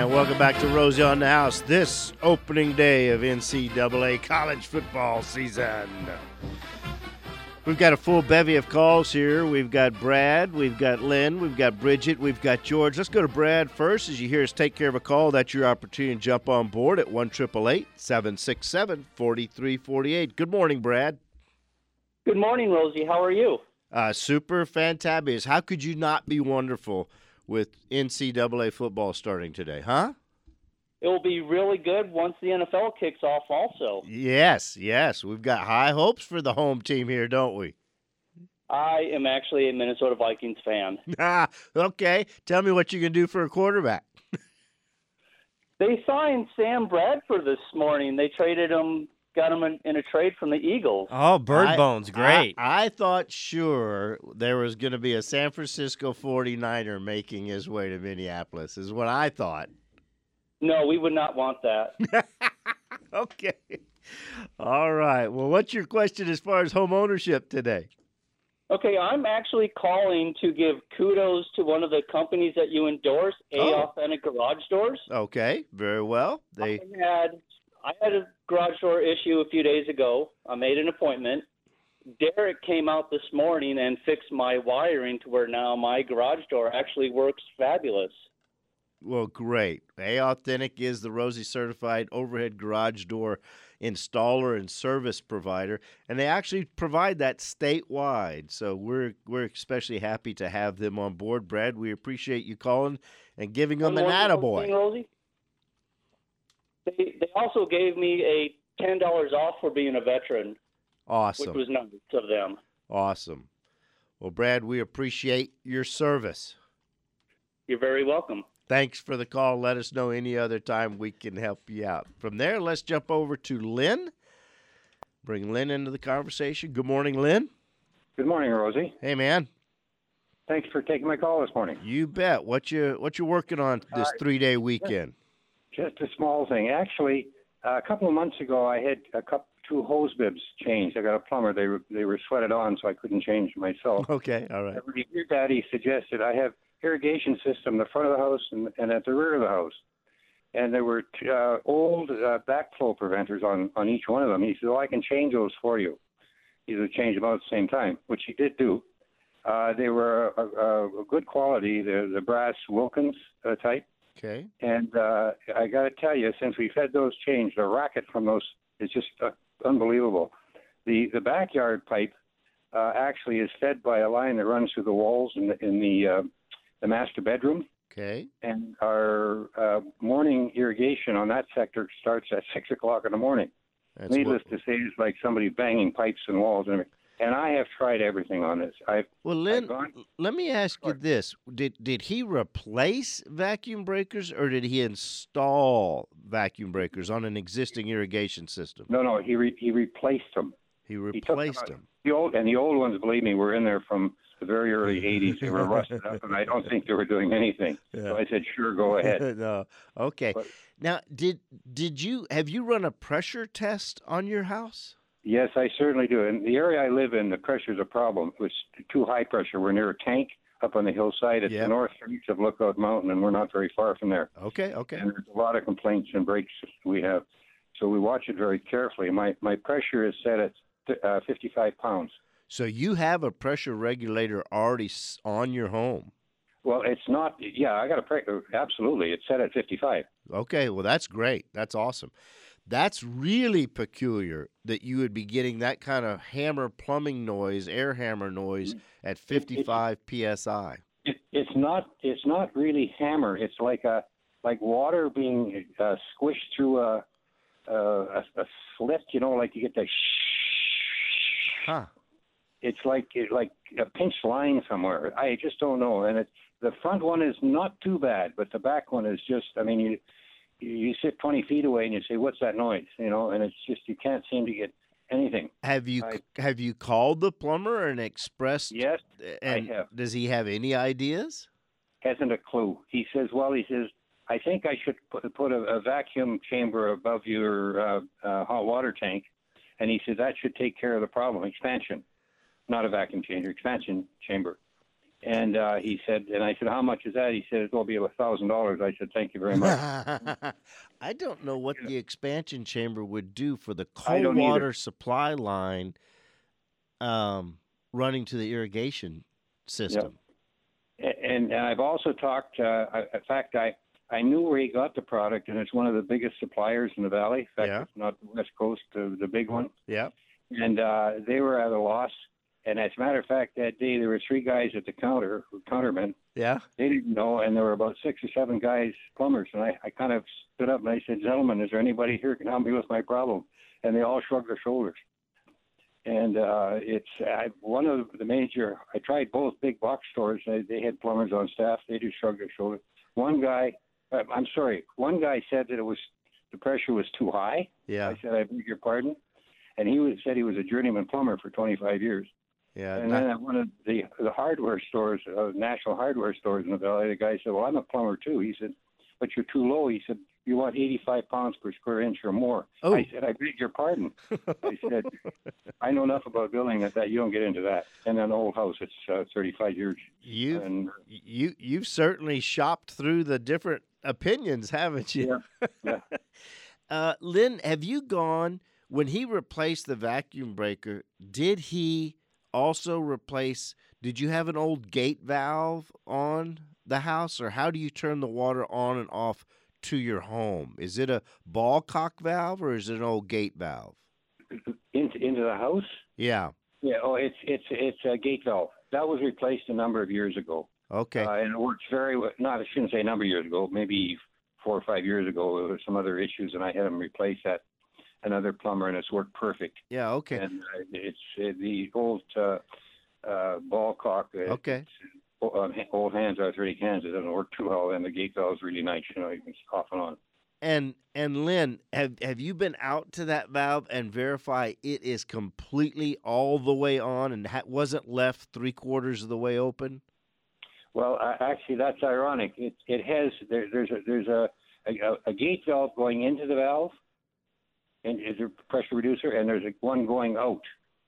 And welcome back to Rosie on the House this opening day of NCAA college football season. We've got a full bevy of calls here. We've got Brad, we've got Lynn, we've got Bridget, we've got George. Let's go to Brad first. As you hear us take care of a call, that's your opportunity to jump on board at 1-888-767-4348. Good morning, Brad. Good morning, Rosie. How are you? Super fantabulous. How could you not be wonderful with NCAA football starting today, huh? It will be really good once the NFL kicks off also. Yes. We've got high hopes for the home team here, don't we? I am actually a Minnesota Vikings fan. Okay. Tell me what you can do for a quarterback. They signed Sam Bradford this morning. They traded him, got him in a trade from the Eagles. Oh, Bird Bones, great. I thought sure there was going to be a San Francisco 49er making his way to Minneapolis, is what I thought. No, we would not want that. Okay. All right. Well, what's your question as far as home ownership today? Okay, I'm actually calling to give kudos to one of the companies that you endorse, Authentic Garage Doors. Okay, very well. I had a garage door issue a few days ago. I made an appointment. Derek came out this morning and fixed my wiring to where now my garage door actually works fabulous. Well, great. Authentic is the Rosie certified overhead garage door installer and service provider, and they actually provide that statewide. So we're especially happy to have them on board, Brad. We appreciate you calling and giving them an attaboy. Rosie? They also gave me a $10 off for being a veteran. Awesome. Which was nice of them. Awesome. Well, Brad, we appreciate your service. You're very welcome. Thanks for the call. Let us know any other time we can help you out. From there, let's jump over to Lynn. Bring Lynn into the conversation. Good morning, Lynn. Good morning, Rosie. Hey, man. Thanks for taking my call this morning. You bet. What you working on this 3-day weekend? Just a small thing. Actually, a couple of months ago, I had two hose bibs changed. I got a plumber. They were sweated on, so I couldn't change myself. Okay, all right. Your daddy suggested I have irrigation system in the front of the house and at the rear of the house. And there were old backflow preventers on each one of them. He said, I can change those for you. He would change them out at the same time, which he did do. They were a good quality, the brass Wilkins type. Okay. And I got to tell you, since we've had those changed, the racket from those is just unbelievable. The backyard pipe actually is fed by a line that runs through the walls in the master bedroom. Okay. And our morning irrigation on that sector starts at 6 o'clock in the morning. Needless to say, it's like somebody banging pipes and walls and everything. And I have tried everything on this. Lynn, let me ask you this. Did he replace vacuum breakers or did he install vacuum breakers on an existing irrigation system? No, he replaced them. He replaced them. The old ones, believe me, were in there from the very early 80s. They were rusted up, and I don't think they were doing anything. Yeah. So I said, sure, go ahead. No. Okay. But, now, have you run a pressure test on your house? Yes, I certainly do. In the area I live in, the pressure's a problem. It's too high pressure. We're near a tank up on the hillside. It's the north reach of Lookout Mountain, and we're not very far from there. Okay. And there's a lot of complaints and breaks we have. So we watch it very carefully. My pressure is set at 55 pounds. So you have a pressure regulator already on your home? Well, it's not. Yeah, I got absolutely. It's set at 55. Okay, well, that's great. That's awesome. That's really peculiar that you would be getting that kind of hammer plumbing noise, air hammer noise at 55 psi. It's not really hammer. It's like water being squished through a slit. Like you get the shh. Huh. It's like a pinched line somewhere. I just don't know. And the front one is not too bad, but the back one is just. I mean, you sit 20 feet away and you say, "What's that noise?" And it's just you can't seem to get anything. Have you called the plumber and expressed? Yes, and I have. Does he have any ideas? Hasn't a clue. He says, I think I should put a vacuum chamber above your hot water tank, and he said that should take care of the problem. Expansion, not a vacuum chamber, expansion chamber. And he said, and I said, how much is that? He said, it will be $1,000. I said, thank you very much. I don't know what the expansion chamber would do for the I cold don't water either. supply line running to the irrigation system. And I've also talked, in fact, I knew where he got the product, and it's one of the biggest suppliers in the valley. In fact, Yeah. it's not the West Coast, the big one. Yeah. And they were at a loss. And as a matter of fact, that day there were 3 guys at the counter, countermen. Yeah. They didn't know, and there were about 6 or 7 guys, plumbers. And I kind of stood up and I said, gentlemen, is there anybody here who can help me with my problem? And they all shrugged their shoulders. And one of the major, I tried both big box stores. They had plumbers on staff. They just shrugged their shoulders. One guy said that the pressure was too high. Yeah. I said, I beg your pardon. And said he was a journeyman plumber for 25 years. Yeah. And then at one of the hardware stores, national hardware stores in the valley, the guy said, well, I'm a plumber too. He said, but you're too low. He said, you want 85 pounds per square inch or more. Oh. I said, I beg your pardon. I said, I know enough about building that you don't get into that. And an old house, it's 35 years. You've certainly shopped through the different opinions, haven't you? Yeah. Lynn, have you gone when he replaced the vacuum breaker? Did he also replace? Did you have an old gate valve on the house, or how do you turn the water on and off to your home? Is it a ball cock valve or is it an old gate valve? Into the house? Yeah. Yeah. Oh, it's a gate valve that was replaced a number of years ago. Okay. And it works very well. Not, I shouldn't say a number of years ago. Maybe 4 or 5 years ago, there were some other issues, and I had them replace that. Another plumber, and it's worked perfect. Yeah. Okay. And it's the old ball cock. Okay. Old hands, arthritic hands. It doesn't work too well, and the gate valve is really nice. You know, you can off and on. And Lynn, have you been out to that valve and verify it is completely all the way on and wasn't left 3/4 of the way open? Well, actually, that's ironic. It has there's a gate valve going into the valve, and is a pressure reducer, and there's one going out,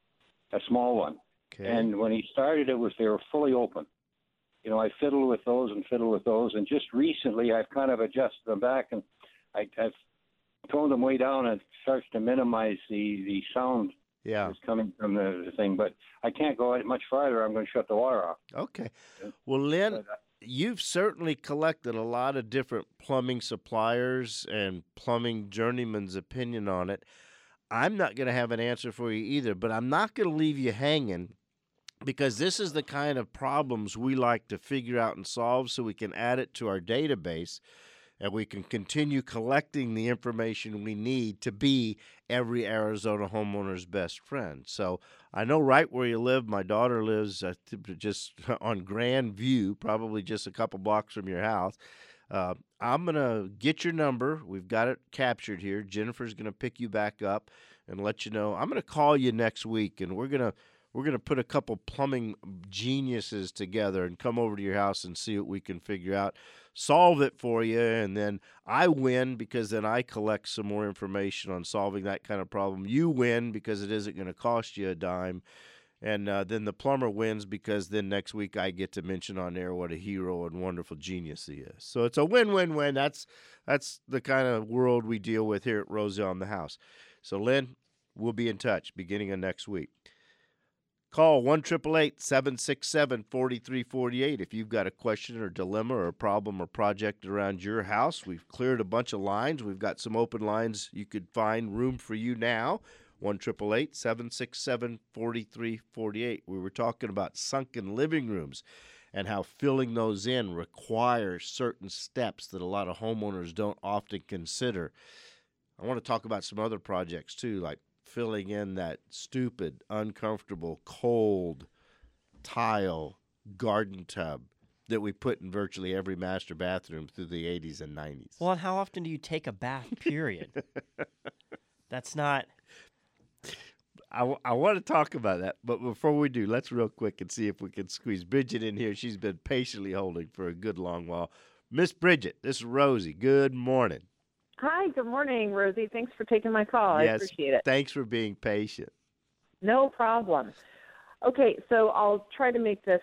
a small one. Okay. And when he started, they were fully open. You know, I fiddled with those, and just recently I've kind of adjusted them back, and I've toned them way down, and it starts to minimize the sound that's coming from the thing. But I can't go much farther. I'm going to shut the water off. Okay. Well, Lynn, you've certainly collected a lot of different plumbing suppliers and plumbing journeyman's opinion on it. I'm not going to have an answer for you either, but I'm not going to leave you hanging, because this is the kind of problems we like to figure out and solve so we can add it to our database and we can continue collecting the information we need to be every Arizona homeowner's best friend. So I know right where you live. My daughter lives just on Grand View, probably just a couple blocks from your house. I'm going to get your number. We've got it captured here. Jennifer's going to pick you back up and let you know. I'm going to call you next week, and we're going to put a couple plumbing geniuses together and come over to your house and see what we can figure out, solve it for you, and then I win because then I collect some more information on solving that kind of problem. You win because it isn't going to cost you a dime, and then the plumber wins because then next week I get to mention on air what a hero and wonderful genius he is. So it's a win-win-win. That's the kind of world we deal with here at Rosie on the House. So, Lynn, we'll be in touch beginning of next week. Call 1-888-767-4348 if you've got a question or dilemma or a problem or project around your house. We've cleared a bunch of lines. We've got some open lines you could find room for you now. 1-888-767-4348. We were talking about sunken living rooms and how filling those in requires certain steps that a lot of homeowners don't often consider. I want to talk about some other projects too, like filling in that stupid, uncomfortable, cold tile garden tub that we put in virtually every master bathroom through the 80s and 90s. Well, and how often do you take a bath, period? That's not... I want to talk about that, but before we do, let's real quick and see if we can squeeze Bridget in here. She's been patiently holding for a good long while. Miss Bridget, this is Rosie. Good morning. Hi, good morning, Rosie. Thanks for taking my call. Yes, I appreciate it. Thanks for being patient. No problem. Okay, so I'll try to make this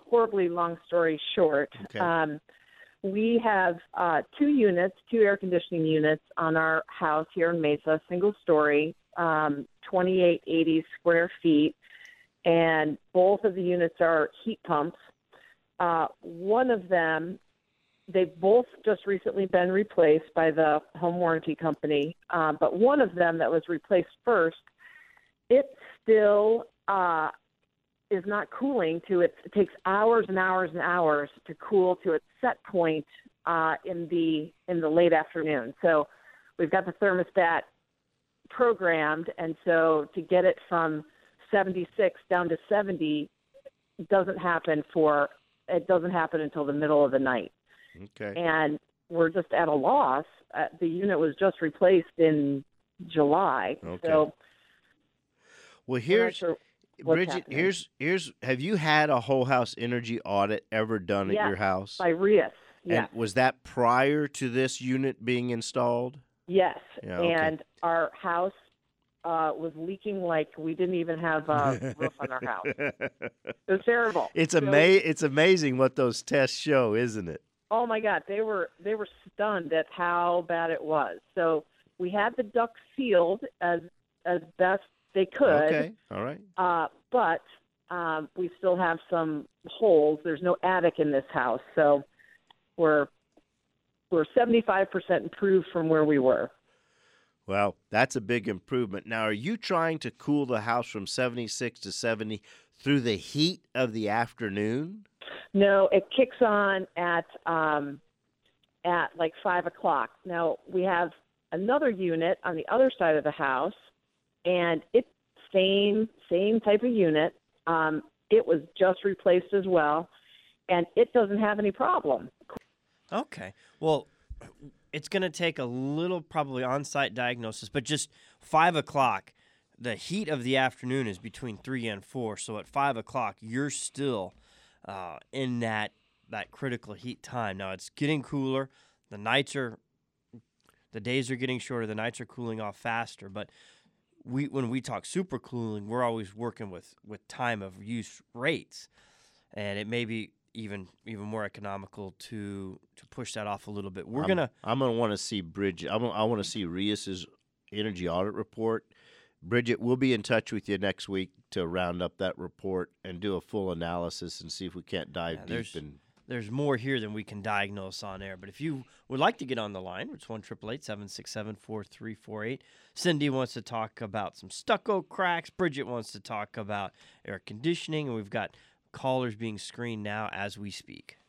horribly long story short, Okay. we have 2 air conditioning units on our house here in Mesa, single story, 2880 square feet, and both of the units are heat pumps. One of them, they've both just recently been replaced by the home warranty company, but one of them that was replaced first, it still is not cooling to it takes hours and hours and hours to cool to its set point in the late afternoon. So we've got the thermostat programmed, and so to get it from 76 down to 70 doesn't happen until the middle of the night. Okay. And we're just at a loss. The unit was just replaced in July. Okay. So Well, we're not here's sure what's Bridget. happening. Here's. Have you had a whole house energy audit ever done at Yes, your house? by RIAS. Yes. And was that prior to this unit being installed? Yes. Yeah, okay. And our house was leaking like we didn't even have a roof on our house. It was terrible. It's So- It's amazing what those tests show, isn't it? Oh my God, they were stunned at how bad it was. So we had the ducts sealed as best they could. Okay. All right. But we still have some holes. There's no attic in this house, so we're 75% improved from where we were. Well, that's a big improvement. Now, are you trying to cool the house from 76 to 70 through the heat of the afternoon? No, it kicks on at like 5:00. Now we have another unit on the other side of the house, and it's same type of unit. It was just replaced as well, and it doesn't have any problem. Okay. Well, it's going to take a little probably on-site diagnosis, but just 5:00, the heat of the afternoon is between 3 and 4. So at 5:00, you're still in that critical heat time. Now it's getting cooler. The days are getting shorter. The nights are cooling off faster. But when we talk super cooling, we're always working with time of use rates, and it may be even more economical to push that off a little bit. I'm gonna want to see Bridget. I want to see RIAS's energy audit report. Bridget, we'll be in touch with you next week to round up that report and do a full analysis and see if we can't dive deep. There's more here than we can diagnose on air. But if you would like to get on the line, it's 1-888-767-4348. Cindy wants to talk about some stucco cracks. Bridget wants to talk about air conditioning. And we've got callers being screened now as we speak.